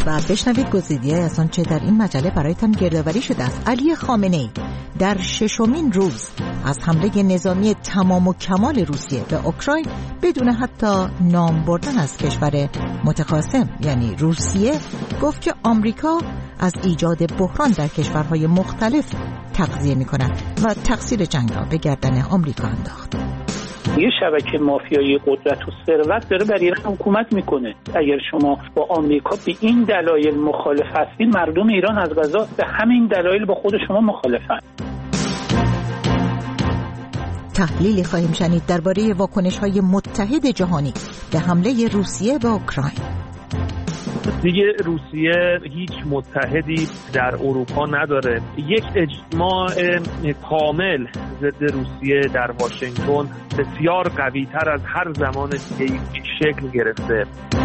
و بشنوید گزیده‌ای از آنچه در این مجله برایتان گردآوری شده است. علی خامنه‌ای در 6مین روز از حمله نظامی تمام و کمال روسیه به اوکراین بدون حتی نام بردن از کشور متخاصم یعنی روسیه گفت که آمریکا از ایجاد بحران در کشورهای مختلف تغذیه می‌کند و تقصیر جنگ را به گردن آمریکا انداخت. یه شبکه مافیایی قدرت و ثروت داره بر ایران حکومت میکنه. اگر شما با آمریکا به این دلایل مخالف هستید، مردم ایران از قضا به همین دلایل با خود شما مخالفن. تحلیلی خواهیم شنید درباره واکنش‌های متحد جهانی به حمله روسیه به اوکراین. دیگه روسیه هیچ متحدی در اروپا نداره. یک اجماع کامل ضد روسیه در واشنگتن بسیار قوی‌تر از هر زمان دیگه‌ای شکل گرفته.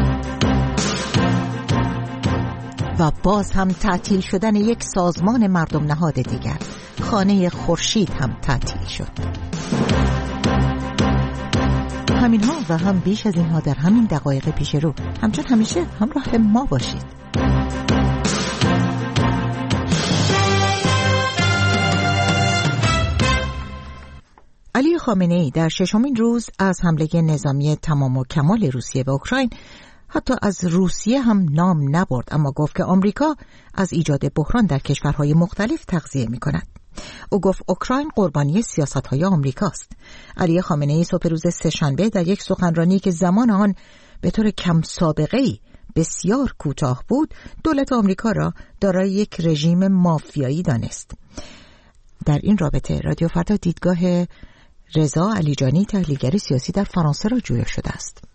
و باز هم تعطیل شدن یک سازمان مردم نهاد دیگر، خانه خورشید هم تعطیل شد. همینها و هم بیش از اینها در همین دقایق پیش رو. همچون همیشه همراه ما باشید. علی خامنه‌ای در 6مین روز از حمله نظامی تمام و کمال روسیه به اوکراین حتی از روسیه هم نام نبرد، اما گفت که آمریکا از ایجاد بحران در کشورهای مختلف تغذیه می‌کند. او گفت اوکراین قربانی سیاست‌های آمریکاست. علی خامنه‌ای صبح روز سه‌شنبه در یک سخنرانی که زمان آن به طور کم سابقه‌ای بسیار کوتاه بود، دولت آمریکا را دارای یک رژیم مافیایی دانست. در این رابطه رادیو فردا دیدگاه رضا علیجانی تحلیلگر سیاسی در فرانسه را جویا شده است.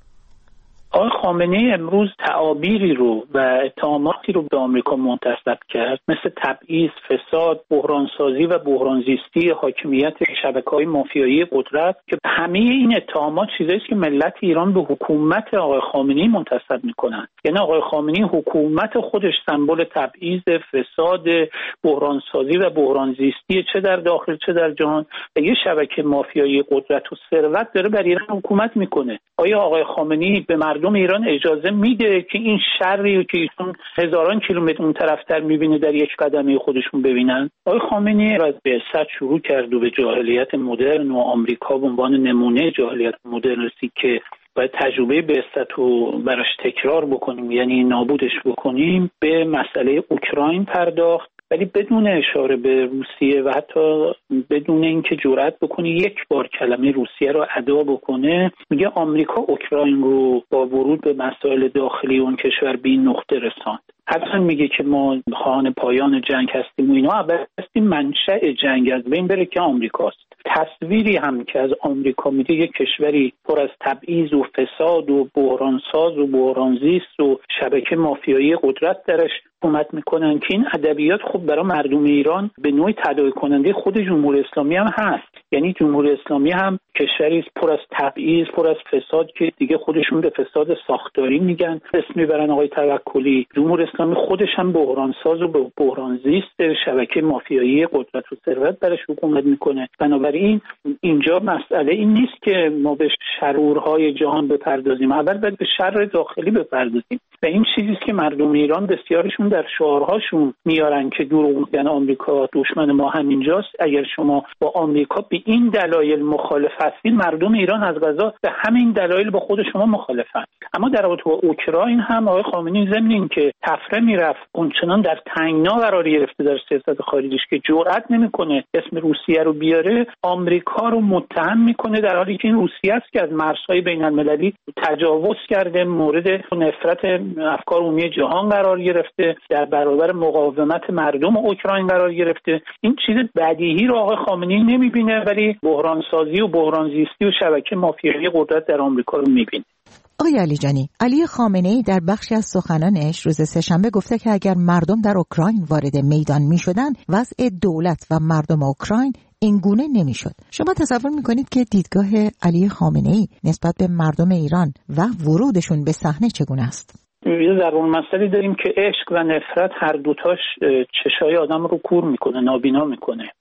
آقای خامنه‌ای امروز تعابیری رو و اتهاماتی رو به آمریکا منتسب کرد، مثل تبعیض، فساد، بحرانسازی و بحرانزیستی حاکمیت شبکه‌های مافیایی قدرت، که همه این اتهامات چیزایی است که ملت ایران به حکومت آقای خامنه‌ای منتسب می‌کنند. یعنی آقای خامنه‌ای حکومت خودش سمبل تبعیض، فساد، بحرانسازی و بحرانزیستی چه در داخل چه در جهان و یه شبکه مافیایی قدرت و ثروت داره بر ایران حکومت می‌کنه. آیا آقای خامنه‌ای به مردم ایران اجازه میده که این شری که ایشون هزاران کیلومتر اون طرفتر میبینه در یک قدمه خودشون ببینن؟ آقای خامنه‌ای از بعثت شروع کرد و به جاهلیت مدرن و آمریکا به عنوان نمونه جاهلیت مدرن رسید که باید تجربه بعثت رو براش تکرار بکنیم، یعنی نابودش بکنیم. به مسئله اوکراین پرداخت، ولی بدون اشاره به روسیه و حتی بدون اینکه جرأت بکنه یک بار کلمه روسیه رو ادا بکنه. میگه آمریکا اوکراین رو با ورود به مسائل داخلی اون کشور به این نقطه رساند. حتی میگه که ما خواهان پایان جنگ هستیم و اینا. البته منشأ جنگ از بین بره که آمریکاست. تصویری هم که از آمریکا میده یک کشوری پر از تبعیض و فساد و بحرانساز و بحرانزیست و شبکه مافیایی قدرت درش حکومت میکنن، که این ادبیات خب برای مردم ایران به نوعی تداعی کننده خود جمهوری اسلامی هم هست. یعنی جمهوری اسلامی هم کشوری پر از تبعیض، پر از فساد که دیگه خودشون به فساد ساختاری میگن، اسم میبرن آقای توکلی. جمهوری اسلامی خودش هم بحرانساز و بحرانزیست شبکه مافیایی قدرت و ثروت برش حکومت میکنه. بنابراین اینجا مسئله این نیست که ما به شرورهای جهان بپردازیم، اول باید به شر داخلی بپردازیم و این چیزی است که مردم ایران بسیارشون در شعارهاشون میارن که دروغ میگن آمریکا دشمن ما همینجاست. اگر شما با آمریکا به این دلایل مخالف هستید، مردم ایران از قضا به همین دلایل با خود شما مخالفن. اما در رابطه با اوکراین هم آقای خامنه‌ای ضمن اینکه تفره میرفت اونچنان در تنگنا قرار گرفته در سیاست خارجیش که جرئت نمیکنه اسم روسیه رو بیاره، آمریکا رو متهم میکنه، در حالی که این روسیه است که از مرزهای بین‌المللی تجاوز کرده، مورد نفرت افکار عمومی جهان قرار گرفته، در برابر مقاومت مردم اوکراین قرار گرفته. این چیز بدیهی رو آقای خامنه‌ای نمیبینه، ولی بحرانسازی و بحرانزیستی و شبکه مافیایی قدرت در آمریکا رو میبینه. آقای علیجانی، علی خامنه‌ای در بخشی از سخنانش روز سه‌شنبه گفته که اگر مردم در اوکراین وارد میدان میشدن، وضع دولت و مردم اوکراین این گونه نمیشد. شما تصور میکنید که دیدگاه علی خامنه‌ای نسبت به مردم ایران و ورودشون به صحنه چگونه است؟ یه ضرور مسئله داریم که عشق و نفرت هر دوتاش چشای آدم رو کور میکنه، نابینا میکنه.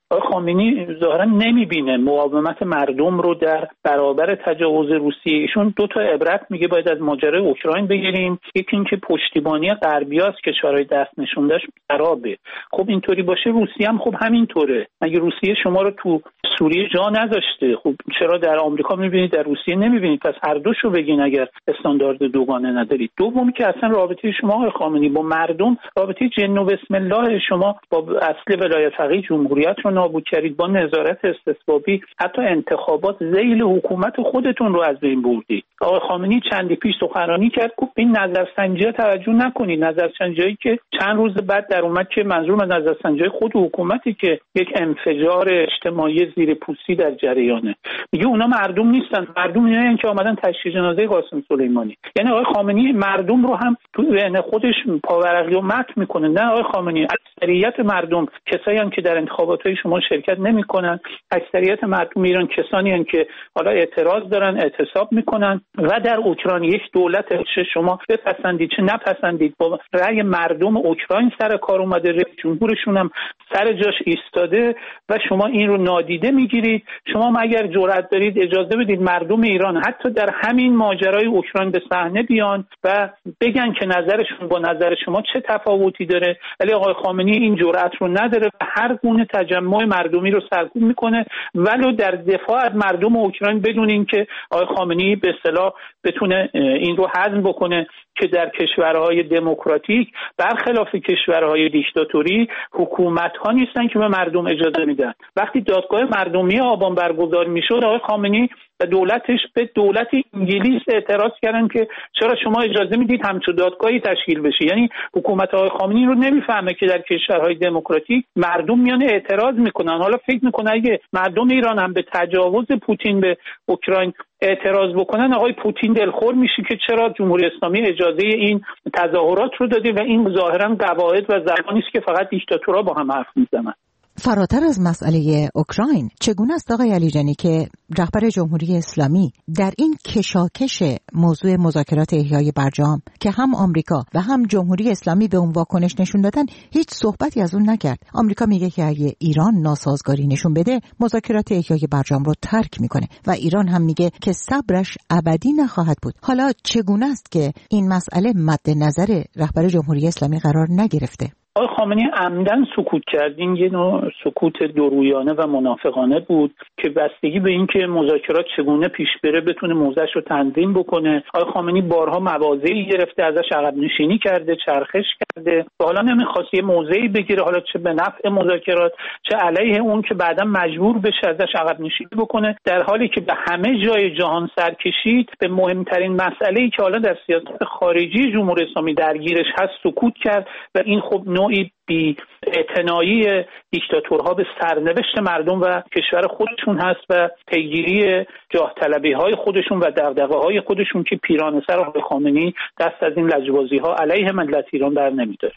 آقای خامنه‌ای ظاهرا نمیبینه مقاومت مردم رو در برابر تجاوز روسیه. ایشون دو تا عبرت میگه باید از ماجرای اوکراین بگیریم، یکی اینکه پشتیبانی غربی‌ها است کشورهای دست نشونده‌اش خرابه. خب اینطوری باشه روسیه هم خب همینطوره. مگه روسیه شما رو تو سوریه جا نذاشته؟ خب چرا در آمریکا میبینید در روسیه نمیبینید؟ پس هر دوشو بگین اگر استاندارد دوگانه ندارید. دومی که اصلا رابطه شما آقای خامنه‌ای با مردم رابطه جن و بسم الله، شما با اصل ولایت فقیه جمهوریت رو نابود کردید، با نظارت استثبابی حتی انتخابات ذیل حکومت خودتون رو از بین بردید. آقای خامنه‌ای چندی پیش سخنرانی کرد گفت این نظرسنجی‌ها توجه نکنید، نظرسنجی‌هایی که چند روز بعد در اومد که منظور از نظرسنجی‌های خود حکومتی که یک انفجار اجتماعی زیر پوستی در جریانه. میگه اونا مردم نیستن، مردم اینن که اومدن تشییع جنازه قاسم سلیمانی. یعنی آقای خامنه‌ای مردم رو هم تو ذهن خودش پاورقی و مت میکنه. نه آقای خامنه‌ای، اکثریت مردم کسایی هستند که در انتخابات‌های شما شرکت نمی‌کنن، اکثریت مردم ایران کسانی هستند که حالا اعتراض دارن، اعتصاب میکنن و در اوکراین یک دولت شما بپسندید چه نپسندید با رأی مردم اوکراین سر کار اومده، رئیس جمهورشون هم سر جاش ایستاده و شما این رو نادیده میگیرید. شما اگر جرأت دارید اجازه بدید مردم ایران حتی در همین ماجرای اوکراین به صحنه بیان و بگن که نظرشون با نظر شما چه تفاوتی داره، ولی آقای خامنه‌ای این جرأت رو نداره و هر گونه تجمع مردمی رو سرکوب میکنه ولو در دفاع از مردم اوکراین بدون اینکه آقای خامنه‌ای به اصطلاح بتونه این رو هضم بکنه که در کشورهای دموکراتیک برخلاف کشورهای دیکتاتوری حکومت‌ها نیستن که به مردم اجازه میدن. وقتی دادگاه مردمی آبان برگزار میشد آقای خامنه‌ای و دولتش به دولت انگلیس اعتراض کردن که چرا شما اجازه میدید همچون دادگاهی تشکیل بشه. یعنی حکومت آقای خامنه‌ای رو نمیفهمه که در کشورهای دموکراتیک مردم میان اعتراض میکنن. حالا فکر میکنه اگه مردم ایران هم به تجاوز پوتین به اوکراین اعتراض بکنن آقای پوتین دلخور میشه که چرا جمهوری اسلامی اجازه این تظاهرات رو داده و این ظاهرا قواعد و زبانی است که فقط دیکتاتورها با هم حرف میزنن. فراتر از مسئله اوکراین، چگونه است آقای علیجانی که رهبر جمهوری اسلامی در این کشاکش موضوع مذاکرات احیای برجام که هم آمریکا و هم جمهوری اسلامی به اون واکنش نشون دادن هیچ صحبتی از اون نکرد؟ آمریکا میگه که اگه ایران ناسازگاری نشون بده مذاکرات احیای برجام رو ترک میکنه و ایران هم میگه که صبرش ابدی نخواهد بود. حالا چگونه است که این مسئله مد نظر رهبر جمهوری اسلامی قرار نگرفته؟ آقای خامنه‌ای عمدن سکوت کرد. این یه نوع سکوت دورویانه و منافقانه بود که بستگی به این که مذاکرات چگونه پیش بره بتونه موضعش رو تنظیم بکنه. آقای خامنه‌ای بارها مواضعی گرفته، ازش عقب نشینی کرده، چرخش کرده و حالا نمیخواست یه موضعی بگیره، حالا چه به نفع مذاکرات چه علیه اون که بعدا مجبور بشه ازش عقب نشینی بکنه، در حالی که به همه جای جهان سر کشید. به مهمترین مسئله‌ای که حالا در سیاست خارجی جمهوری اسلامی درگیرش هست سکوت کرد و این خب نوعی بی اعتنایی دیکتاتورها به سرنوشت مردم و کشور خودشون هست و پیگیری جاه طلبی های خودشون و دغدغه های خودشون که پیرانه سر آقای خامنه‌ای دست از این لجبازی ها علیه ملت ایران بر نمی‌داره.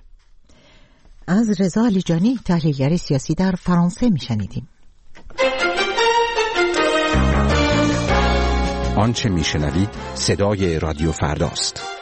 از رضا علیجانی، تحلیلگر سیاسی در فرانسه میشنیدیم. آنچه میشنوید صدای رادیو فرداست.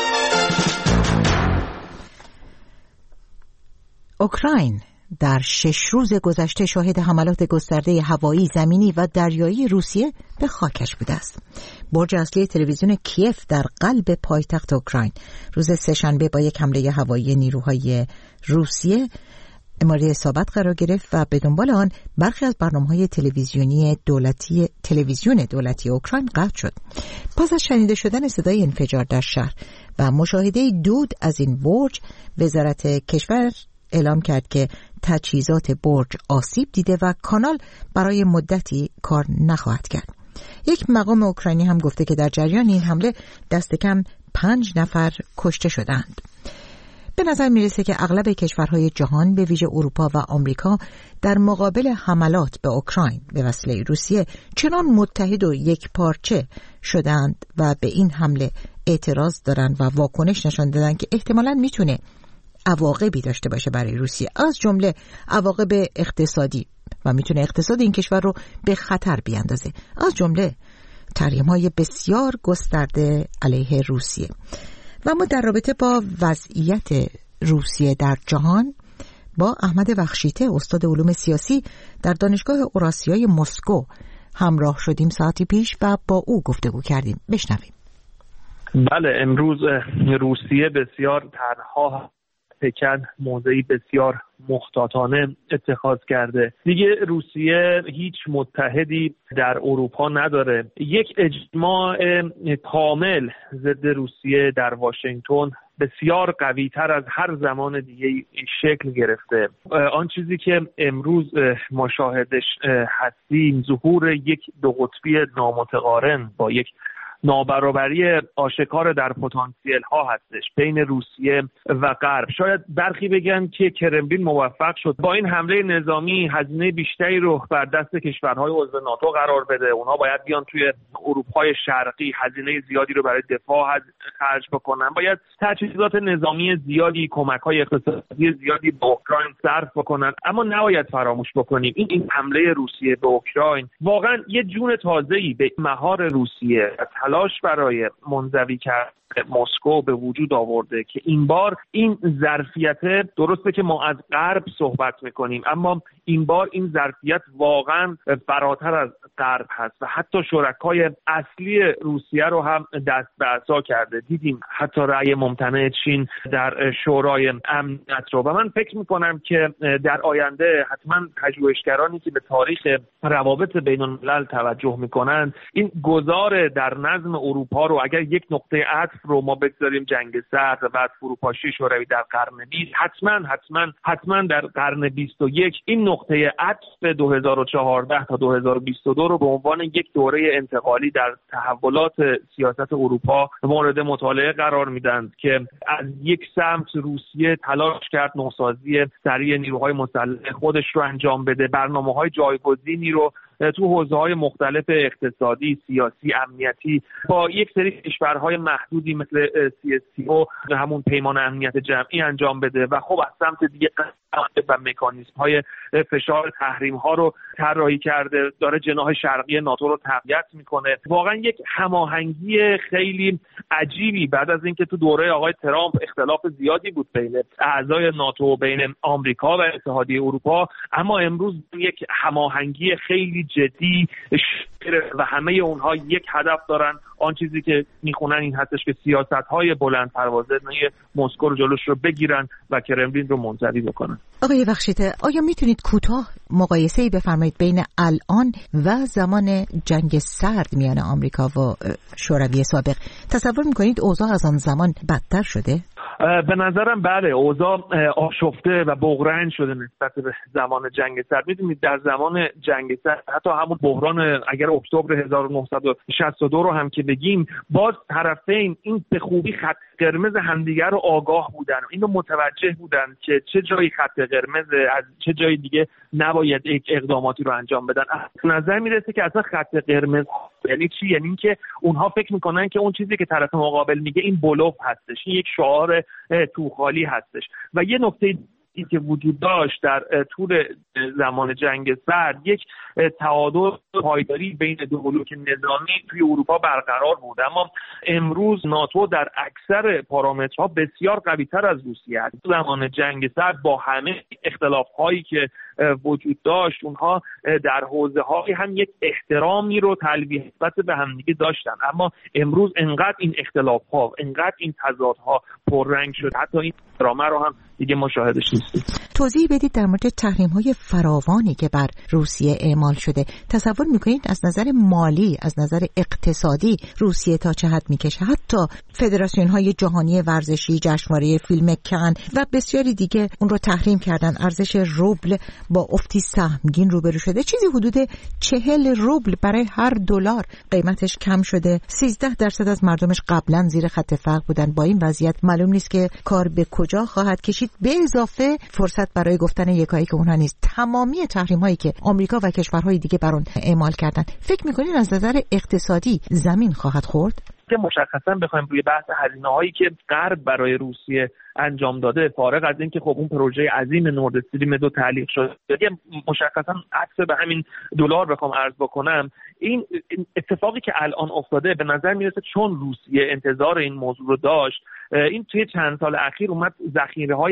اوکراین در 6 روز گذشته شاهد حملات گسترده هوایی، زمینی و دریایی روسیه به خاکش بوده است. برج اصلی تلویزیون کیف در قلب پایتخت اوکراین روز سه‌شنبه با یک حمله هوایی نیروهای روسیه مورد اصابت قرار گرفت و به دنبال آن برخی از برنامه‌های تلویزیون دولتی اوکراین قطع شد. پس از شنیده شدن صدای انفجار در شهر و مشاهده دود از این برج، وزارت کشور اعلام کرد که تجهیزات برج آسیب دیده و کانال برای مدتی کار نخواهد کرد. یک مقام اوکراینی هم گفته که در جریان این حمله دست کم 5 نفر کشته شدند. به نظر میرسه که اغلب کشورهای جهان به ویژه اروپا و آمریکا در مقابل حملات به اوکراین به وسیله روسیه چنان متحد و یک پارچه شدند و به این حمله اعتراض دارند و واکنش نشان دادند که احتمالاً میتونه عواقبی داشته باشه برای روسیه، از جمله عواقب اقتصادی و میتونه اقتصاد این کشور رو به خطر بیاندازه، از جمله تحریم‌های بسیار گسترده علیه روسیه. و ما در رابطه با وضعیت روسیه در جهان با احمد بخشیته استاد علوم سیاسی در دانشگاه اوراسیای مسکو همراه شدیم ساعتی پیش و با او گفتگو کردیم. بشنویم. بله، امروز روسیه بسیار تنها پکن موضعی بسیار محتاطانه اتخاذ کرده. دیگه روسیه هیچ متحدی در اروپا نداره. یک اجماع کامل ضد روسیه در واشنگتن بسیار قوی تر از هر زمان دیگه شکل گرفته. آن چیزی که امروز ما شاهدش هستیم ظهور یک دو قطبی نامتقارن با یک نابرابری آشکار در پتانسیل ها هستش بین روسیه و غرب. شاید برخی بگن که کرملین موفق شد با این حمله نظامی هزینه بیشتری رو بر دست کشورهای عضو ناتو قرار بده. اونها باید بیان توی اروپای شرقی هزینه زیادی رو برای دفاع خرج بکنن، باید تجهیزات نظامی زیادی، کمک‌های اقتصادی زیادی به اوکراین صرف بکنن. اما نباید فراموش بکنیم این حمله روسیه به اوکراین واقعا یه جون تازه‌ای به مهار روسیه تلاش برای منزوی کردن مسکو به وجود آورده که این بار این ظرفیت، درسته که ما از غرب صحبت میکنیم اما این بار این ظرفیت واقعا فراتر از غرب هست و حتی شرکای اصلی روسیه رو هم دست به عصا کرده. دیدیم حتی رأی ممتنع چین در شورای امنیت رو و من فکر میکنم که در آینده حتما پژوهشگرانی که به تاریخ روابط بین الملل توجه میکنن این گذار در نظم اروپا رو، اگر یک نقطه عطف رو ما بگذاریم جنگ سرد و بعد فروپاشی شوروی در قرن 20، حتما در قرن 21 این نقطه عطف 2014 تا 2022 رو به عنوان یک دوره انتقالی در تحولات سیاست اروپا مورد مطالعه قرار میدن که از یک سمت روسیه تلاش کرد نوسازی سریع نیروهای مسلح خودش رو انجام بده، برنامه‌های جایگزینی رو تو حوزه‌های مختلف اقتصادی، سیاسی، امنیتی با یک سری کشورهای محدودی مثل CSTO همون پیمان امنیت جمعی انجام بده و خب از سمت دیگه و مکانیزم‌های فشار تحریم‌ها رو طراحی کرده، داره جناح شرقی ناتو رو تقویت میکنه. واقعا یک هماهنگی خیلی عجیبی بعد از اینکه تو دوره آقای ترامپ اختلاف زیادی بود بین اعضای ناتو و بین آمریکا و اتحادیه اروپا، اما امروز یک هماهنگی خیلی جدی و همه اونها یک هدف دارن. آن چیزی که میخونن این هستش که سیاست‌های بلند پروازانه مسکو رو جلوش رو بگیرن و کرملین رو منزوی بکنن. آقای بخشیته، آیا میتونید کوتاه مقایسه‌ای بفرمایید بین الان و زمان جنگ سرد میان آمریکا و شوروی سابق؟ تصور میکنید اوضاع از آن زمان بدتر شده؟ به نظرم بله، اوضاع آشفته و بغرنج شده نسبت به زمان جنگ سرد. میدونید در زمان جنگ سرد حتی همون بحران اگر اکتبر 1962 رو هم که بگیم، باز طرفین این به خوبی خط قرمز همدیگر رو آگاه بودن، اینو متوجه بودن که چه جایی خط قرمز، از چه جای دیگه نباید یک اقداماتی رو انجام بدن. نظر میرسه که اصلا خط قرمز یعنی چی؟ یعنی این که اونها فکر میکنن که اون چیزی که طرف مقابل میگه این بلوف هستش، این یک شعار توخالی هستش. و یه نکته که وجود داشت در طول زمان جنگ سرد، یک تعادل پایداری بین دو بلوک نظامی توی اروپا برقرار بود، اما امروز ناتو در اکثر پارامترها بسیار قوی‌تر از روسیه است. زمان جنگ سرد با همه اختلاف‌هایی که وجود داشت، اونها در حوزه‌های هم یک احترامی رو تلویح نسبت به همدیگه داشتن، اما امروز انقدر این اختلاف‌ها، انقدر این تضادها پررنگ شد، حتی این احترام رو هم دیگه مشاهدش نیستیم. توضیح بدید در مورد تحریم‌های فراوانی که بر روسیه اعمال شده. تصور می‌کنید از نظر مالی، از نظر اقتصادی روسیه تا چه حد می‌کشه؟ حتی فدراسیون‌های جهانی ورزشی، جشنواره فیلم کن و بسیاری دیگه اون رو تحریم کردن. ارزش روبل با افتی سهمگین روبرو شده. چیزی حدود 40 روبل برای هر دلار قیمتش کم شده. 13% از مردمش قبلا زیر خط فقر بودن. با این وضعیت معلوم نیست که کار به کجا خواهد کشید. به اضافه فرصت برای گفتن یکایی که اونها نیست. تمامی تحریم‌هایی که آمریکا و کشورهای دیگه بر اون اعمال کردن، فکر می‌کنین از نظر اقتصادی زمین خواهد خورد؟ که مشخصا بخوایم روی بحث هزینه‌هایی که غرب برای روسیه انجام داده، فارغ از اینکه خب اون پروژه عظیم نورد استریم 2 تعلیق شده، مشخصا عکس به همین دلار بخوام عرض بکنم، این اتفاقی که الان افتاده به نظر میرسه چون روسیه انتظار این موضوع رو داشت، این توی چند سال اخیر اومد ذخیره‌های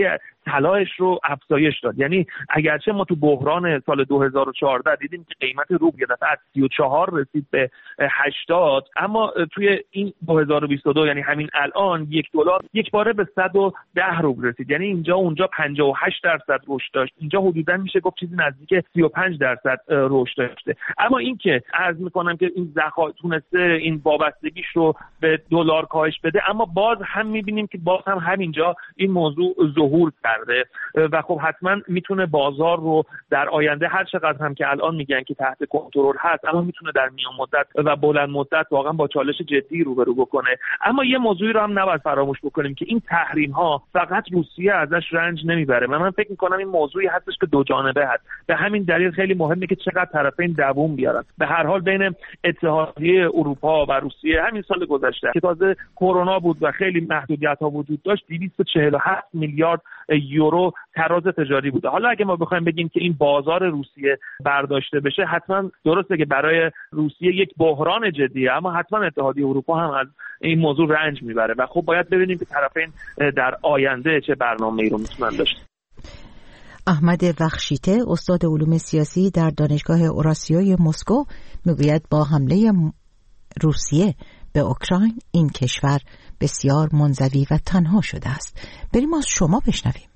طلایش رو افزایش داد. یعنی اگرچه ما تو بحران سال 2014 دیدیم که قیمت روبل یه دفعه از 34 رسید به 80، اما توی این 2022 یعنی همین الان $1 یک باره به 110 روبل رسید. یعنی اینجا اونجا 58% رشد داشت، اینجا حدوداً میشه گفت چیزی نزدیک 35% رشد داشته. اما این که عرض میکنم که این تونسته این وابستگیش رو به دلار کاهش بده، اما باز هم میبینیم که باز هم همینجا این موضوع ظهور کرده و خب حتما میتونه بازار رو در آینده هر چقدر هم که الان میگن که تحت کنترل هست، اما میتونه در میان مدت و بلند مدت واقعا با چالش جدی روبرو بکنه. اما یه موضوعی رو هم نباید فراموش بکنیم که این تحریم ها فقط روسیه ازش رنج نمیبره. من فکر میکنم این موضوعی هستش که دو جانبه هست. به همین دلیل خیلی مهمه که چقدر طرفین دووم بیارن. به هر حال بین اتحادیه اروپا و روسیه همین سال گذشته که تازه کرونا بود و خیلی محدودیت‌ها وجود داشت 247 میلیارد یورو تراز تجاری بوده. حالا اگه ما بخوایم بگیم که این بازار روسیه برداشته بشه، حتما درسته که برای روسیه یک بحران جدیه، اما حتما اتحادیه اروپا هم از این موضوع رنج میبره و خب باید ببینیم که طرفین در آینده چه برنامه‌ای رو میتونن داشته. احمد وخشیته، استاد علوم سیاسی در دانشگاه اوراسیای مسکو، میگوید با حمله روسیه به اوکراین این کشور بسیار منزوی و تنها شده است. بریم از شما بشنویم.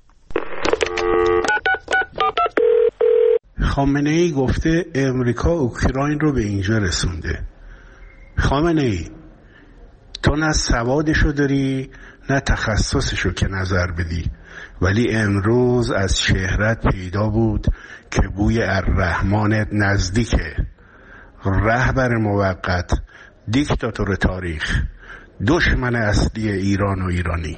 خامنه ای گفته امریکا اوکراین رو به اینجا رسونده. خامنه ای، تو نه سوادشو داری نه تخصصشو که نظر بدی، ولی امروز از شهرت پیدا بود که بوی الرحمنت نزدیکه. رهبر موقت، دیکتاتور تاریخ، دشمن اصلی ایران و ایرانی.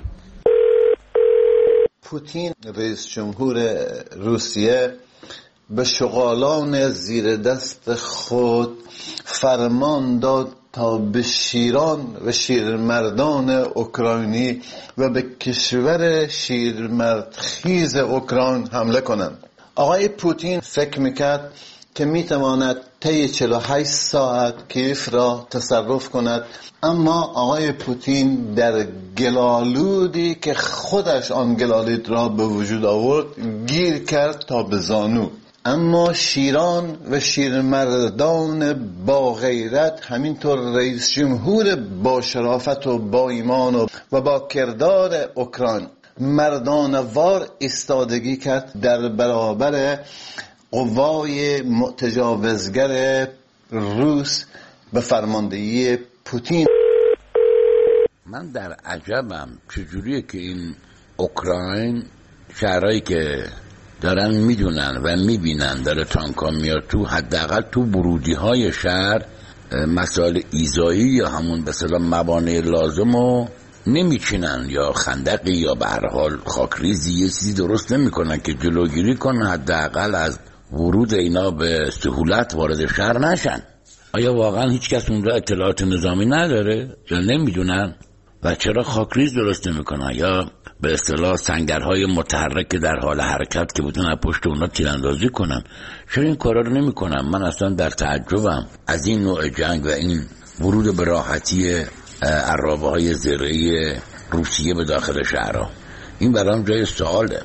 پوتین رئیس جمهور روسیه به شغالان زیر دست خود فرمان داد تا به شیران و شیرمردان اوکراینی و به کشور شیرمردخیز اوکراین حمله کنند. آقای پوتین فکر میکرد که میتواند طی 48 ساعت کیف را تصرف کند، اما آقای پوتین در گلالودی که خودش آن گلالود را به وجود آورد گیر کرد تا به زانو. اما شیران و شیرمردان با غیرت، همینطور رئیس جمهور با شرافت و با ایمان و با کردار اوکراین مردانوار ایستادگی کرد در برابر قوای متجاوزگر روس به فرماندهی پوتین. من در عجبم چجوریه که این اوکراین شهرهایی که دارن میدونن و میبینن داره تانکا میاد تو، حداقل تو ورودی های شهر مسائل ایذایی یا همون به اصطلاح موانع لازمو نمیچینن یا خندقی یا به هر حال خاکریزی یه چیزی درست نمیکنن که جلوگیری کنن حداقل از ورود اینا به سهولت وارد شهر نشن. آیا واقعا هیچ کس اونجا اطلاعات نظامی نداره یا نمیدونن و چرا خاکریز درست نمیکنن یا به اصطلاح سنگرهای متحرک در حال حرکت که بتونن پشت اونا تیراندازی کنن؟ چرا این کارا رو نمیکنن؟ من اصلا در تعجبم از این نوع جنگ و این ورود به راحتی عرابه‌های زرعی روسیه به داخل شهرها. این برام جای سواله.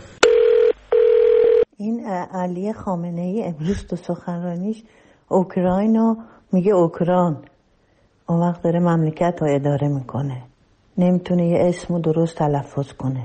این علی خامنه‌ای امروز تو سخنرانیش اوکراینو میگه اوکراین، اون وقت داره مملکت رو اداره میکنه، نمیتونه یه اسمو درست تلفظ کنه.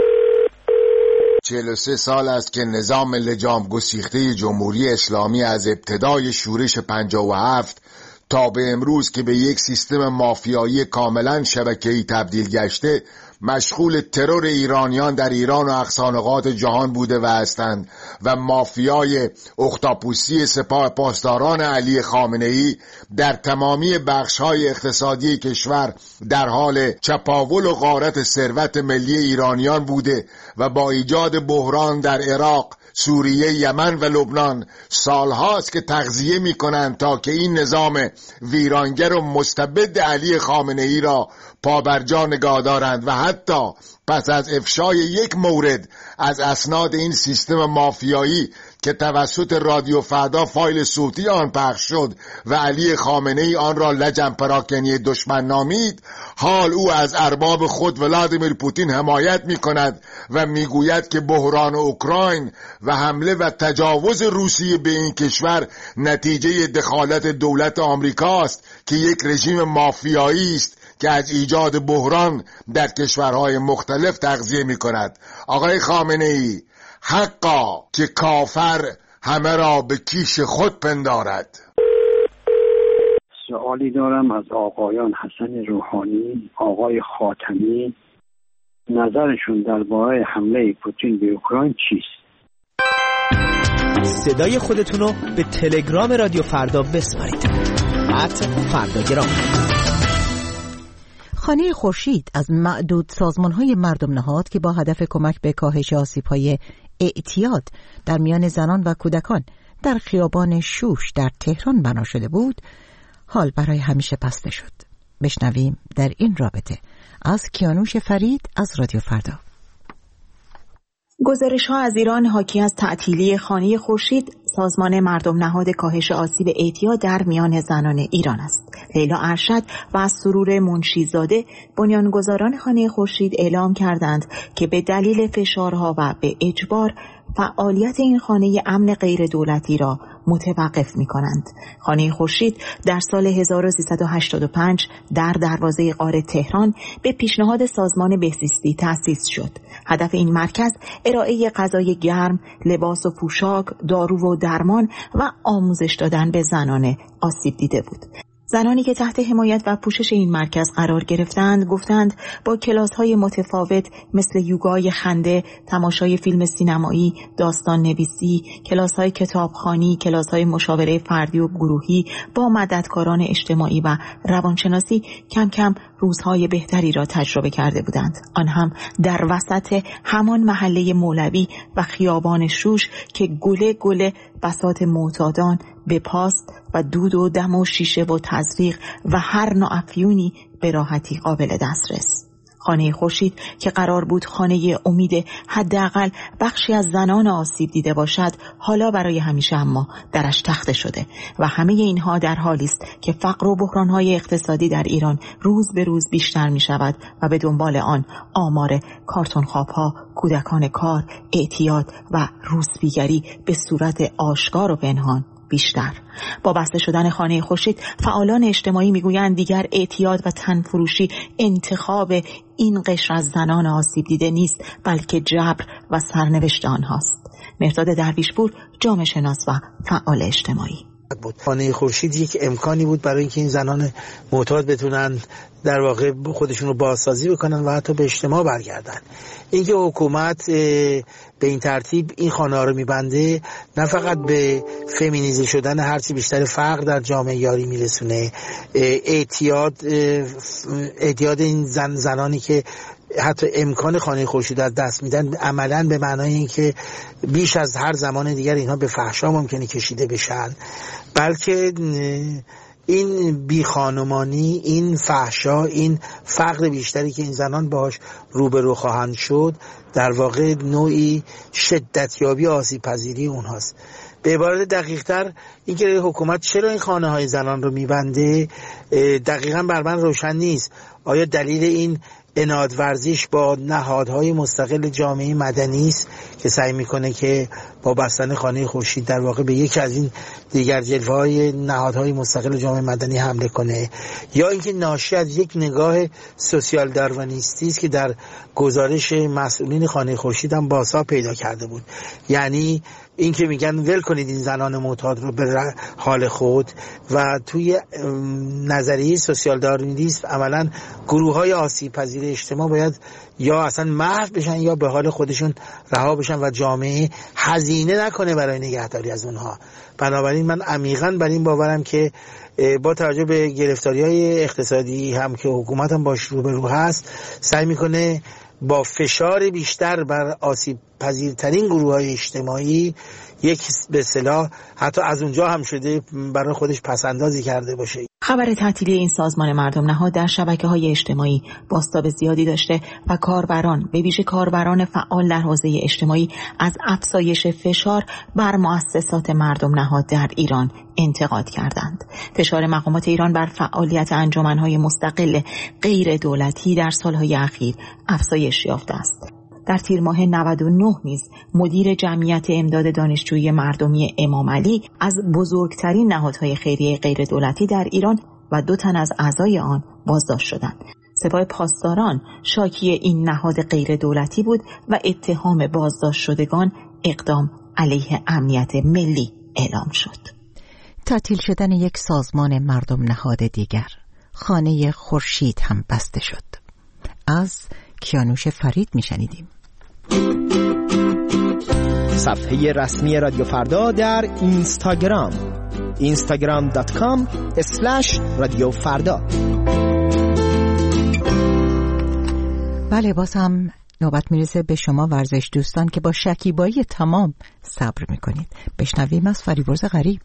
43 سال است که نظام لجام گسیخته جمهوری اسلامی از ابتدای شورش 57 تا به امروز که به یک سیستم مافیایی کاملا شبکه‌ای تبدیل گشته مشغول ترور ایرانیان در ایران و اقصانقاط جهان بوده و هستند و مافیای اختاپوسی سپاه پاسداران علی خامنه‌ای در تمامی بخش‌های اقتصادی کشور در حال چپاول و غارت ثروت ملی ایرانیان بوده و با ایجاد بحران در عراق، سوریه، یمن و لبنان سالهاست که تغذیه می‌کنند تا که این نظام ویرانگر و مستبد علی خامنه‌ای را پابرجا نگاه دارند و حتی پس از افشای یک مورد از اسناد این سیستم مافیایی که توسط رادیو فردا فایل صوتی آن پخش شد و علی خامنه‌ای آن را لجن پراکنی دشمن نامید، حال او از ارباب خود ولادیمیر پوتین حمایت می‌کند و میگوید که بحران اوکراین و حمله و تجاوز روسیه به این کشور نتیجه دخالت دولت آمریکاست که یک رژیم مافیایی است که از ایجاد بحران در کشورهای مختلف تغذیه می‌کند. آقای خامنه‌ای، حقا که کافر همه را به کیش خود پندارد. سوالی دارم از آقایان حسن روحانی، آقای خاتمی، نظرشون درباره حمله پوتین به اوکراین چیست؟ صدای خودتون رو به تلگرام رادیو فردا بسپارید. @فرداگرام. خانه خورشید از معدود سازمان‌های مردم نهاد که با هدف کمک به کاهش آسیب‌های اعتیاد در میان زنان و کودکان در خیابان شوش در تهران بنا شده بود، حال برای همیشه بسته شد. بشنویم در این رابطه از کیانوش فرید از رادیو فردا. گزارش‌ها از ایران حاکی از تعطیلی خانه خورشید، سازمان مردم نهاد کاهش آسیب اعتیاد در میان زنان ایران است. لیلا ارشد و سرور منشیزاده، بنیانگذاران خانه خورشید، اعلام کردند که به دلیل فشارها و به اجبار فعالیت این خانه امن غیر دولتی را متوقف می کنند. خانه خورشید در سال 1385 در دروازه غار تهران به پیشنهاد سازمان بهزیستی تأسیس شد. هدف این مرکز ارائه غذای گرم، لباس و پوشاک، دارو و درمان و آموزش دادن به زنان آسیب دیده بود. زنانی که تحت حمایت و پوشش این مرکز قرار گرفتند گفتند با کلاس‌های متفاوت مثل یوگای خنده، تماشای فیلم سینمایی، داستان نویسی، کلاس‌های کتابخوانی، کلاس‌های مشاوره فردی و گروهی با مددکاران اجتماعی و روانشناسی کم کم روزهای بهتری را تجربه کرده بودند. آن هم در وسط همان محله مولوی و خیابان شوش که گله گله بساط معتادان به پاست و دود و دم و شیشه و تزریق و هر نوع افیونی به راحتی قابل دسترس. خانه خورشید که قرار بود خانه امید حداقل بخشی از زنان آسیب دیده باشد، حالا برای همیشه اما درش تخته شده و همه اینها در حالی است که فقر و بحران‌های اقتصادی در ایران روز به روز بیشتر می شود و به دنبال آن آمار کارتون خواب‌ها، کودکان کار، اعتیاد و روسپیگری به صورت آشکار و پنهان بیشتر. با بسته شدن خانه خورشید، فعالان اجتماعی میگویند دیگر اعتیاد و تنفروشی انتخاب این قشر از زنان آسیب دیده نیست، بلکه جبر و سرنوشت آنهاست. مهرداد درویشپور، جامعه شناس و فعال اجتماعی. خانه خورشید یک امکانی بود برای اینکه این زنان معتاد بتونن در واقع خودشون رو بازسازی بکنن و حتی به اجتماع برگردن. اینکه حکومت به این ترتیب این خانه ها رو میبنده، نه فقط به فمینیزه شدن هرچی بیشتر فقر در جامعه یاری میرسونه، اعتیاد این زنانی که حتی امکان خانه خورشید از دست میدن، عملاً به معنای اینکه بیش از هر زمان دیگر اینها به فحشا ممکنه کشیده بشن، بلکه این بیخانمانی، این فحشا، این فقر بیشتری که این زنان باهاش روبرو خواهند شد، در واقع نوعی شدتیابی آسیب پذیری اونهاست. به عبارت دقیق تر، اینکه حکومت چرا این خانه های زنان رو میبنده دقیقاً بر من روشن نیست. آیا دلیل این عناد ورزش با نهادهای مستقل جامعه مدنی است که سعی میکنه که با بستن خانه خورشید در واقع به یکی از این دیگر جلوه‌های نهادهای مستقل جامعه مدنی حمله کنه، یا اینکه ناشی از یک نگاه سوسیال داروینیستی است که در گزارش مسئولین خانه خورشید هم بازتاب پیدا کرده بود؟ یعنی این که میگن ول کنید این زنان معتاد رو به حال خود، و توی نظریه سوسیال داروینیسم عملاً گروه‌های آسیب پذیر اجتماع باید یا اصلا محو بشن یا به حال خودشون رها بشن و جامعه هزینه نکنه برای نگهداری از اونها. بنابراین من عمیقاً بر این باورم که با توجه به گرفتاری‌های اقتصادی هم که حکومت هم باش روبرو هست، سعی میکنه با فشار بیشتر بر آسیب پذیرترین گروه‌های اجتماعی یک به اصطلاح حتی از اونجا هم شده برای خودش پسندازی کرده باشه. خبر تعطیلی این سازمان مردم نهاد در شبکه‌های اجتماعی بازتاب زیادی داشته و کاربران به ویژه کاربران فعال در حوزه اجتماعی از افزایش فشار بر مؤسسات مردم نهاد در ایران انتقاد کردند. فشار مقامات ایران بر فعالیت انجمن‌های مستقل غیر دولتی در سالهای اخیر افزایش یافته است. در تیر ماه 99 نیز مدیر جمعیت امداد دانشجویی مردمی امام علی از بزرگترین نهادهای خیریه غیر دولتی در ایران و 2 تن از اعضای آن بازداشت شدند. سپاه پاسداران شاکی این نهاد غیر دولتی بود و اتهام بازداشت شدگان اقدام علیه امنیت ملی اعلام شد. تعطیل شدن یک سازمان مردم نهاد دیگر، خانه خورشید هم بسته شد. از کیانوش فرید میشنیدیم. صفحه رسمی رادیو فردا در اینستاگرام instagram.com/رادیو فردا. بله، باز هم نوبت میرسه به شما ورزش دوستان که با شکیبایی تمام صبر میکنید. بشنویم از فریبرز غریب.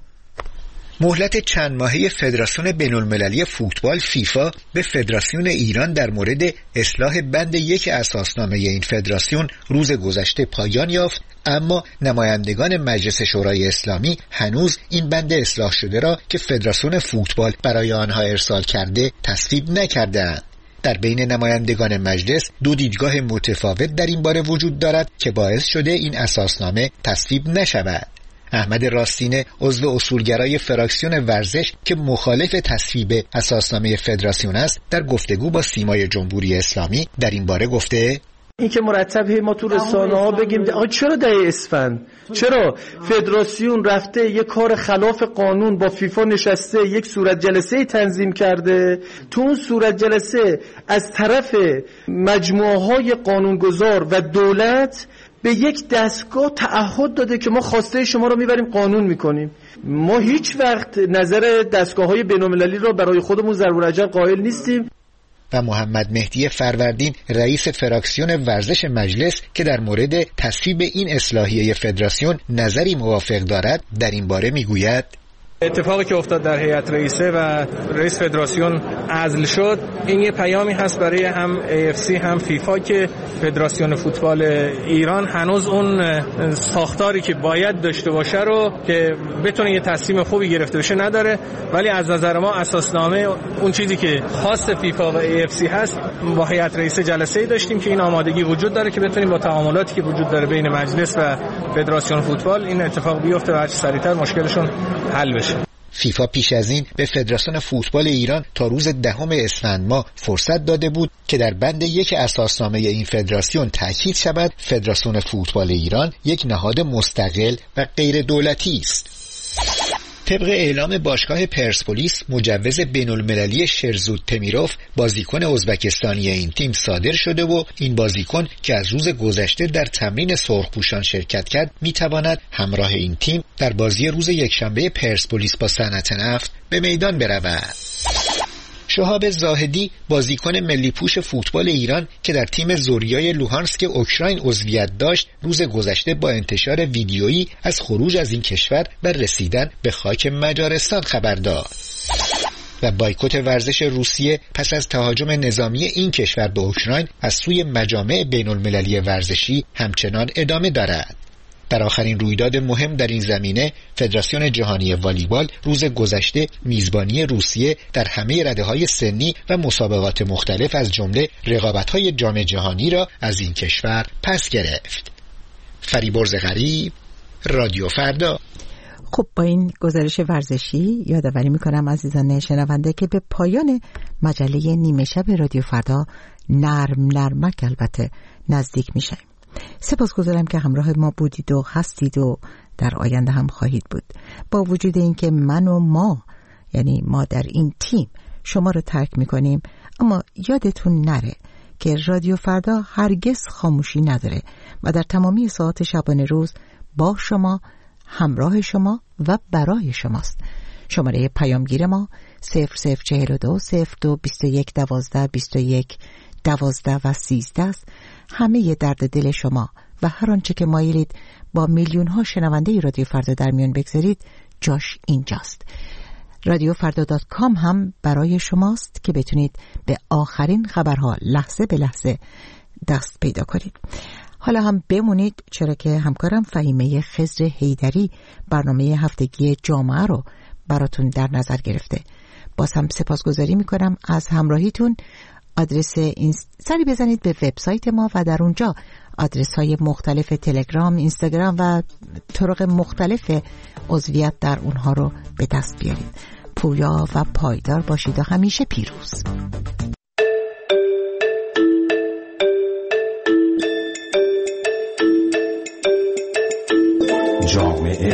مهلت چند ماهه فدراسیون بین‌المللی فوتبال فیفا به فدراسیون ایران در مورد اصلاح بند 1 اساسنامه این فدراسیون روز گذشته پایان یافت، اما نمایندگان مجلس شورای اسلامی هنوز این بند اصلاح شده را که فدراسیون فوتبال برای آنها ارسال کرده تصویب نکرده‌اند. در بین نمایندگان مجلس 2 دیدگاه متفاوت در این باره وجود دارد که باعث شده این اساسنامه تصویب نشود. احمد راستین، عضو اصولگرای فراکسیون ورزش که مخالف تصویب اساسنامه فدراسیون است، در گفتگو با سیمای جمهوری اسلامی در این باره گفته: این که مرتبه ما تو رسانه‌ها بگیم چرا 10 اسفند، چرا فدراسیون رفته یک کار خلاف قانون با فیفا نشسته یک صورت جلسه تنظیم کرده، تو اون صورت جلسه از طرف مجموعه‌های قانونگذار و دولت به یک دستگاه تعهد داده که ما خواسته شما رو میبریم قانون میکنیم. ما هیچ وقت نظر دستگاه‌های بین‌المللی را برای خودمون ضرور اجل قائل نیستیم. و محمد مهدی فروردین، رئیس فراکسیون ورزش مجلس که در مورد تصویب این اصلاحیه فدراسیون نظری موافق دارد، در این باره میگوید: اتفاقی که افتاد در هیئت رئیسه و رئیس فدراسیون عزل شد، این یه پیامی هست برای هم AFC هم فیفا که فدراسیون فوتبال ایران هنوز اون ساختاری که باید داشته باشه رو که بتونه یه تصمیم خوبی گرفته بشه نداره، ولی از نظر ما اساسنامه اون چیزی که خاص فیفا و AFC هست، با هیئت رئیسه جلسه‌ای داشتیم که این آمادگی وجود داره که بتونیم با تعاملاتی که وجود داره بین مجلس و فدراسیون فوتبال این اتفاق بیفته و هر چه سریعتر مشکلشون حل بشه. فیفا پیش از این به فدراسیون فوتبال ایران تا روز 10 اسفند ماه فرصت داده بود که در بند 1 اساسنامه این فدراسیون تاکید شود فدراسیون فوتبال ایران یک نهاد مستقل و غیر دولتی است. طبق اعلام باشگاه پرسپولیس، مجوز بین‌المللی شرزود تمیروف، بازیکن ازبکستانی این تیم صادر شده و این بازیکن که از روز گذشته در تمرین سرخپوشان شرکت کرد، میتواند همراه این تیم در بازی روز یکشنبه پرسپولیس با صنعت نفت به میدان برود. شهاب زاهدی، بازیکن ملی پوش فوتبال ایران که در تیم زوریای لوهانسک اوکراین عضویت داشت، روز گذشته با انتشار ویدیویی از خروج از این کشور و رسیدن به خاک مجارستان خبر داد. و بایکوت ورزش روسیه پس از تهاجم نظامی این کشور به اوکراین از سوی مجامع بین‌المللی ورزشی همچنان ادامه دارد. در آخرین رویداد مهم در این زمینه، فدراسیون جهانی والیبال روز گذشته میزبانی روسیه در همه رده‌های سنی و مسابقات مختلف از جمله رقابت‌های جام جهانی را از این کشور پس گرفت. فریبرز غریب، رادیو فردا. خب، با این گزارش ورزشی یادآوری می‌کنم عزیزان شنونده که به پایان مجله نیمه شب رادیو فردا نرمک البته نزدیک میشیم. سپاسگزارم که همراه ما بودید و هستید و در آینده هم خواهید بود. با وجود اینکه من و ما، یعنی ما در این تیم، شما رو ترک میکنیم، اما یادتون نره که رادیو فردا هرگز خاموشی نداره و در تمامی ساعات شبانه روز با شما، همراه شما و برای شماست. شماره پیامگیر ما 0042 02 21 12 21 12 و 13 است. همه درد دل شما و هر آنچه که مایلید با میلیون ها شنونده رادیو فردا در میان بگذارید، جاش اینجاست. رادیوفردا.com هم برای شماست که بتونید به آخرین خبرها لحظه به لحظه دست پیدا کنید. حالا هم بمونید، چرا که همکارم فهیمه خضر حیدری برنامه هفتگی جامعه رو براتون در نظر گرفته. باز هم سپاسگزاری میکنم از همراهیتون. آدرس سری بزنید به وبسایت ما و در اونجا آدرس های مختلف تلگرام، اینستاگرام و طرق مختلف عضویت در اونها رو به دست بیارید. پویا و پایدار باشید و همیشه پیروز. جامعه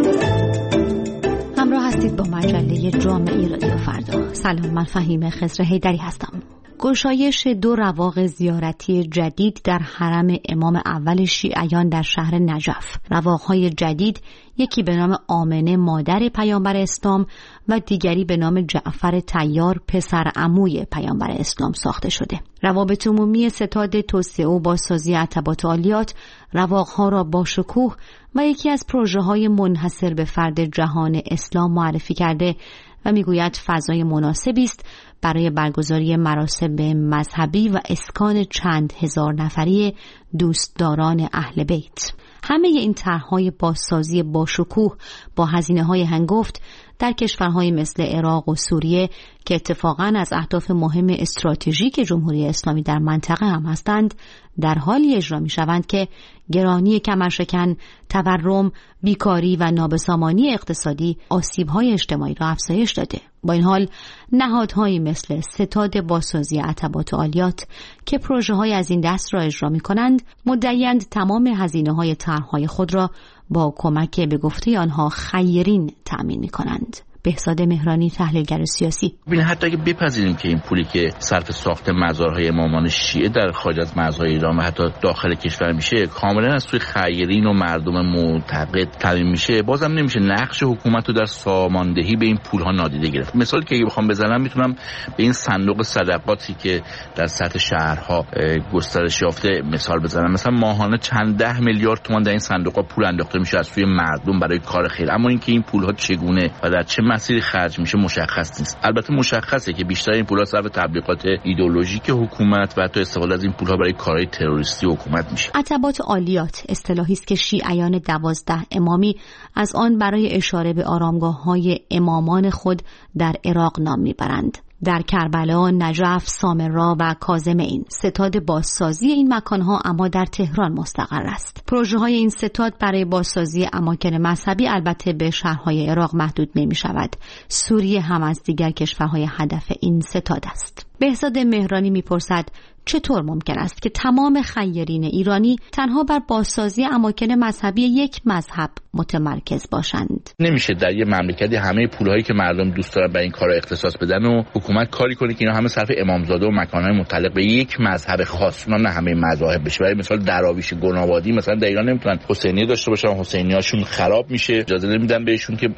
همراه هستید با مجله جامعه رادیو فردا. سلام، من فهیمه خضر حیدری هستم. گشایش 2 رواق زیارتی جدید در حرم امام اول شیعیان در شهر نجف. رواق‌های جدید یکی به نام آمنه مادر پیامبر اسلام و دیگری به نام جعفر طیار پسر عموی پیامبر اسلام ساخته شده. روابط عمومی ستاد توسعه و بازسازی عتبات عالیات رواق‌ها را با شکوه و یکی از پروژه‌های منحصر به فرد جهان اسلام معرفی کرده و میگوید فضای مناسبی است برای برگزاری مراسم مذهبی و اسکان چند هزار نفری دوستداران اهل بیت. همه این طرح‌های بازسازی با شکوه با هزینه‌های هنگفت در کشورهای مثل عراق و سوریه که اتفاقاً از اهداف مهم استراتژیک جمهوری اسلامی در منطقه هم هستند، در حالی اجرا می‌شوند که گرانی کمرشکن، تورم، بیکاری و نابسامانی اقتصادی آسیب‌های اجتماعی را افزایش داده. با این حال نهادهایی مثل ستاد بازسازی عتبات عالیات که پروژه‌های از این دست را اجرا می‌کنند، مدعی‌اند تمام هزینه‌های طرح‌های خود را با کمک به گفته آنها خیرین تأمین می‌کنند. بهزاد مهرانی، تحلیلگر سیاسی: ببین، حتی اگه بپذیریم که این پولی که صرف ساخت مزارهای امامان شیعه در خارج از مرزهای ایران و حتی داخل کشور میشه کاملا از سوی خیرین و مردم معتقد تامین میشه، بازم نمیشه نقش حکومت رو در ساماندهی به این پولها نادیده گرفت. مثالی که اگه بخوام بزنم میتونم به این صندوق صدقاتی که در سطح شهرها گسترش یافته مثال بزنم. مثلا ماهانه چند 10 میلیارد تومان در این صندوق‌ها پول انداخته میشه از سوی مردم برای کار خیر، اما اینکه این پولها چگونه و در چه مسیری خرج میشه مشخص نیست. البته مشخصه که بیشتر این پولها صرف تبلیغات ایدئولوژیک حکومت و حتی استفاده از این پولها برای کارهای تروریستی حکومت میشه. عتبات عالیات اصطلاحی است که شیعیان 12 امامی از آن برای اشاره به آرامگاه‌های امامان خود در عراق نام میبرند. در کربلا، نجف، سامرا و کاظمین. ستاد بازسازی این مکانها اما در تهران مستقر است. پروژه های این ستاد برای بازسازی اماکن مذهبی البته به شهرهای عراق محدود نمی شود. سوریه هم از دیگر کشورهای هدف این ستاد است. بهزاد مهرانی میپرسد چطور ممکن است که تمام خیرین ایرانی تنها بر بازسازی اماکن مذهبی یک مذهب متمرکز باشند؟ نمیشه در یه مملکتی همه پولهایی که مردم دوست دارن برای این کارا اختصاص بدن و حکومت کاری کنه که اینا همه صرف امامزاده و مکانهای متعلق به یک مذهب خاص، اونا نه همه مذاهب بشه. برای مثال دراویش گنابادی مثلا در ایران نمیتونن حسینیه داشته باشن، حسینیاشون خراب میشه، اجازه نمیدن بهشون که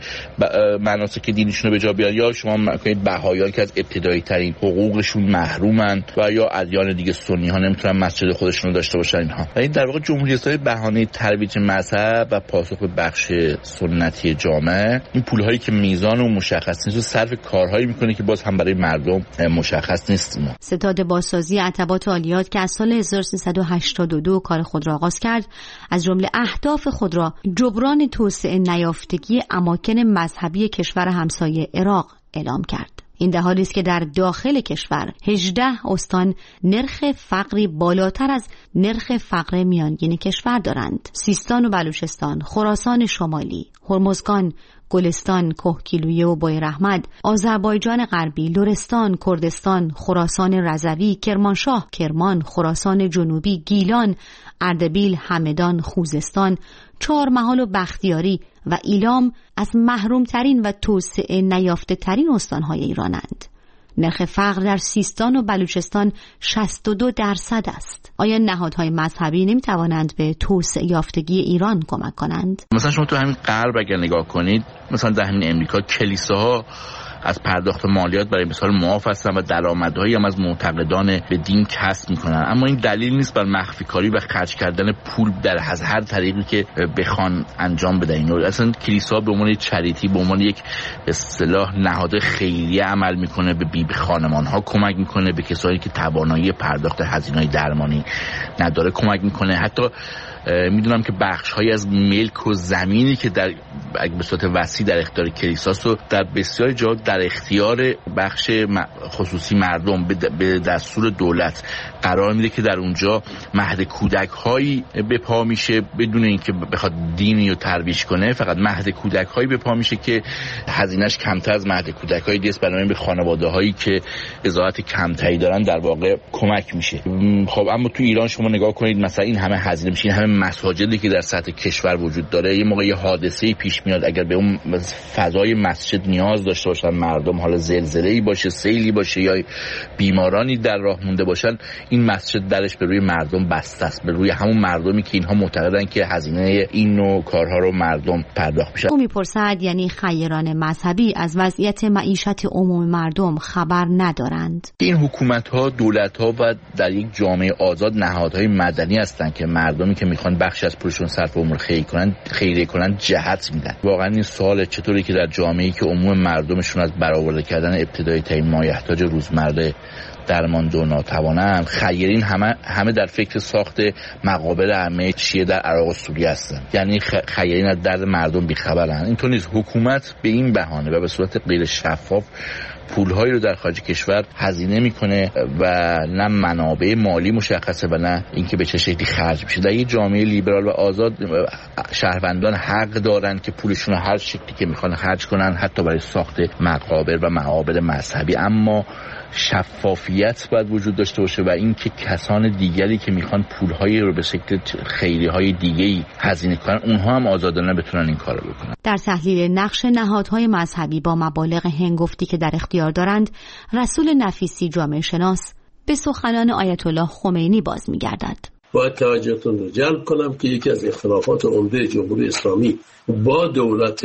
مناسک دینیشون رو به جا بیارن. یا شما میگید بهاییان که از ابتدایی ترین حقوقشون محرومن و یا ادیان دیگه سنی ها نمیتونن مسجد خودشون رو داشته باشن اینها. و این در واقع جمهوری اسلامی بهانه ترویج مذهب و پاسخ به بخش سنتی جامعه این پولهایی که میزان و مشخص نیست و صرف کارهایی میکنه که باز هم برای مردم مشخص نیست. ستاد بازسازی عتبات عالیات که از سال 1382 کار خود را آغاز کرد، از جمله اهداف خود را جبران توسعه نیافتگی اماکن مذهبی کشور همسایه عراق اعلام کرد. این در حالی است که در داخل کشور 18 استان نرخ فقری بالاتر از نرخ فقر میانگین کشور دارند. سیستان و بلوچستان، خراسان شمالی، هرمزگان، گلستان، کهگیلویه و بویراحمد، آذربایجان غربی، لرستان، کردستان، خراسان رضوی، کرمانشاه، کرمان، خراسان جنوبی، گیلان، اردبیل، همدان، خوزستان، چهارمحال و بختیاری و ایلام از محرومترین و توسعه نیافته ترین استانهای ایرانند. نرخ فقر در سیستان و بلوچستان 62% است. آیا نهادهای مذهبی نمیتوانند به توسعه یافتگی ایران کمک کنند؟ مثلا شما تو همین غرب اگر نگاه کنید، مثلا در همین امریکا کلیساها از پرداخت مالیات برای مثال معاف هستن و درآمدهایی هم از معتقدان به دین کسب میکنن، اما این دلیل نیست بر مخفی کاری و خرج کردن پول در از هر طریقی که بخوان انجام بدن. اصلا کلیسا به عنوان چریتی، به عنوان یک اصطلاح نهاد خیریه عمل میکنه، به خانمانها کمک میکنه، به کسایی که توانایی پرداخت هزینه‌های درمانی نداره کمک میکنه. حتی میدونم که بخش‌هایی از ملک و زمینی که در به صورت وسیع در اختیار کلیساست و در بسیاری جا در اختیار بخش خصوصی مردم به دستور دولت قرار میده که در اونجا مهد کودک‌هایی به پا میشه بدون اینکه بخواد دینی رو ترویج کنه. فقط مهد کودک‌هایی به پا میشه که هزینه‌اش کمتر از مهد کودک‌های دیگه است، برای به خانواده‌هایی که اضاعت کمتری دارن در واقع کمک میشه. خب اما تو ایران شما نگاه کنید، مثلا این همه هزینه میشه، این همه مساجدی که در سطح کشور وجود داره، یه موقع یه حادثه‌ای پیش میاد، اگر به اون فضای مسجد نیاز داشته باشن مردم، حالا زلزله‌ای باشه، سیلی باشه یا بیمارانی در راه مونده باشن، این مسجد درش به روی مردم بسته است، به روی همون مردمی که اینها معتقدن که هزینه این نوع کارها رو مردم پرداخت میشه. او میپرسد یعنی خیران مذهبی از وضعیت معیشت عموم مردم خبر ندارند؟ این حکومت‌ها، دولت‌ها و در یک جامعه آزاد نهادهای مدنی هستند که مردمی که میخوان بخش از پولشون صرف امور خیریه کنن جهت میدن. واقعا این سوال چطوری که در جامعه‌ای که عموم مردمشون از برآورده کردن ابتدایی ترین مایحتاج روزمره درمانده و ناتوانن، خیرین همه در فکر ساخت مقابر عمه شیعه در عراق و سوریه هستن، یعنی خیرین از درد مردم بیخبرن. اینطور نیست. حکومت به این بهانه و به صورت غیر شفاف پولهایی رو در خارج کشور هزینه میکنه و نه منابع مالی مشخصه و نه اینکه به چه شکلی خرج میشه. در یک جامعه لیبرال و آزاد شهروندان حق دارن که پولشون رو هر شکلی که میخوان خرج کنن، حتی برای ساخت مقابر و معابد مذهبی، اما شفافیت باید وجود داشته باشه و اینکه کسان دیگری که میخوان پولهایی رو به شکل خیریهای دیگه‌ای هزینه کنن، اونها هم آزادانه بتونن این کارو بکنن. در تحلیل نقش نهادهای مذهبی با مبالغ هنگفتی که در اختیار دارند، رسول نفیسی جامعه شناس به سخنان آیت الله خمینی باز می‌گردد. باید توجهتون رو جلب کنم که یکی از اختلافات عمده جمهوری اسلامی با دولت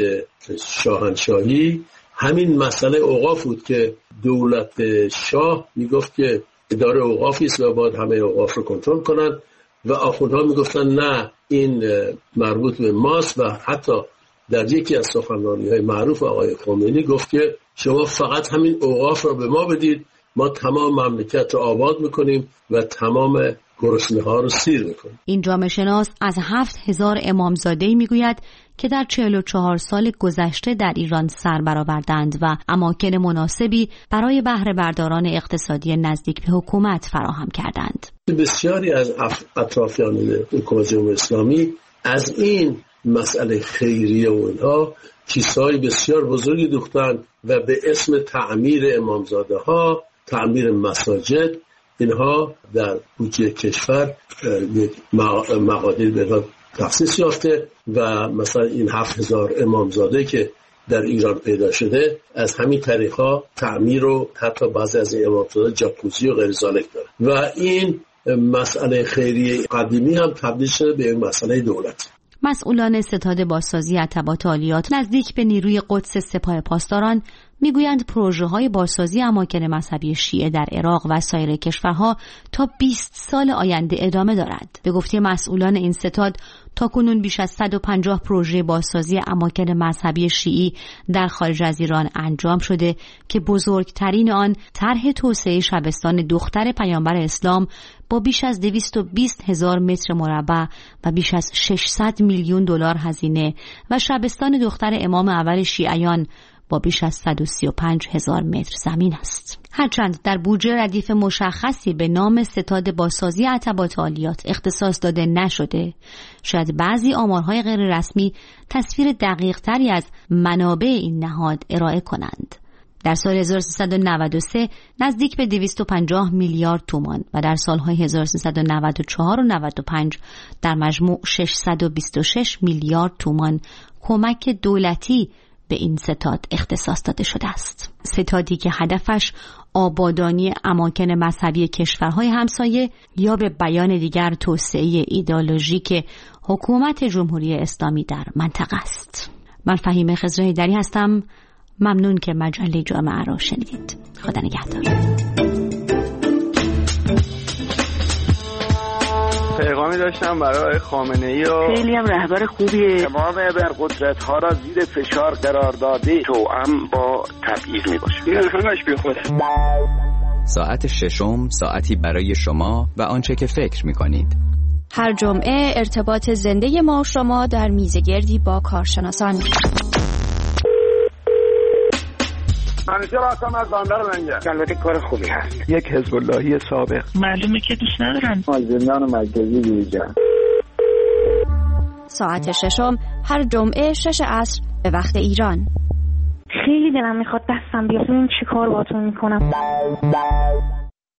شاهنشاهی همین مسئله اوقاف بود که دولت شاه میگفت که اداره اوقافی است و باید همه اوقاف رو کنترل کنن و آخوندها میگفتن نه این مربوط به ماست و حتی در یکی از سخنرانی‌های معروف آقای خمینی گفت که شما فقط همین اوقاف رو به ما بدید، ما تمام مملکت رو آباد میکنیم و تمام گرسنه‌ها رو سیر میکنیم. این جامعه شناس از 7000 امامزاده‌ای میگوید که در 44 سال گذشته در ایران سر برآوردند و اماکن مناسبی برای بهره برداران اقتصادی نزدیک به حکومت فراهم کردند. بسیاری از اطرافیان حکومت جمهوری اسلامی از این مسئله خیریه و اینها کیسه‌های بسیار بزرگی دوختن و به اسم تعمیر امامزاده ها، تعمیر مساجد، اینها در بودجه کشور یک مقادیر به تخصیص یافته و مثلا این 7000 امامزاده که در ایران پیدا شده از همین طریقها تعمیر و حتی بعضی از این امامزاده جاکوزی و غیر ذالک داره و این مسئله خیریه قدیمی هم تبدیل شده به این مسئله دولت. مسئولان ستاد بازسازی عتبات عالیات نزدیک به نیروی قدس سپاه پاسداران میگویند پروژه‌های بازسازی اماکن مذهبی شیعه در عراق و سایر کشورها تا 20 سال آینده ادامه دارد. به گفته مسئولان این ستاد تاکنون بیش از 150 پروژه بازسازی اماکن مذهبی شیعی در خارج از ایران انجام شده که بزرگترین آن طرح توسعه شبستان دختر پیامبر اسلام با بیش از 220,000 متر مربع و بیش از 600 میلیون دلار هزینه و شبستان دختر امام اول شیعیان با بیش از 135,000 متر زمین است. هرچند در بودجه ردیف مشخصی به نام ستاد بازسازی عتبات عالیات اختصاص داده نشده، شاید بعضی آمارهای غیر رسمی تصویر دقیق تری از منابع این نهاد ارائه کنند. در سال 1393 نزدیک به 250 میلیارد تومان و در سالهای 1394 و 95 در مجموع 626 میلیارد تومان کمک دولتی به این ستاد اختصاص داده شده است. ستادی که هدفش آبادانی اماکن مذهبی کشورهای همسایه یا به بیان دیگر توسعه ایدئولوژیک حکومت جمهوری اسلامی در منطقه است. من فهیمه خضر حیدری هستم. ممنون که مجله جامعه رو شنیدید. خدا نگهدار. پیغامی داشتم برای خامنه‌ای و خیلی هم رهبر خوبیه. تمام ابرقدرت‌ها را زیر فشار قرار داده، توأم با تبعیض میباشه. این همش بی خوده. ساعت ششم ساعتی برای شما و آنچه که فکر می‌کنید. هر جمعه ارتباط زنده ما و شما در میزگردی با کارشناسان. همیشه راستم از باندر منگه. البته کار خوبی هست. یک حزب اللهی سابق. معلومه که دوست ندارن. زندان مرکزی دیجا. ساعت ششم هر جمعه 6 عصر به وقت ایران. خیلی دلم میخواد دستم بیاد. چی کار باتون میکنم؟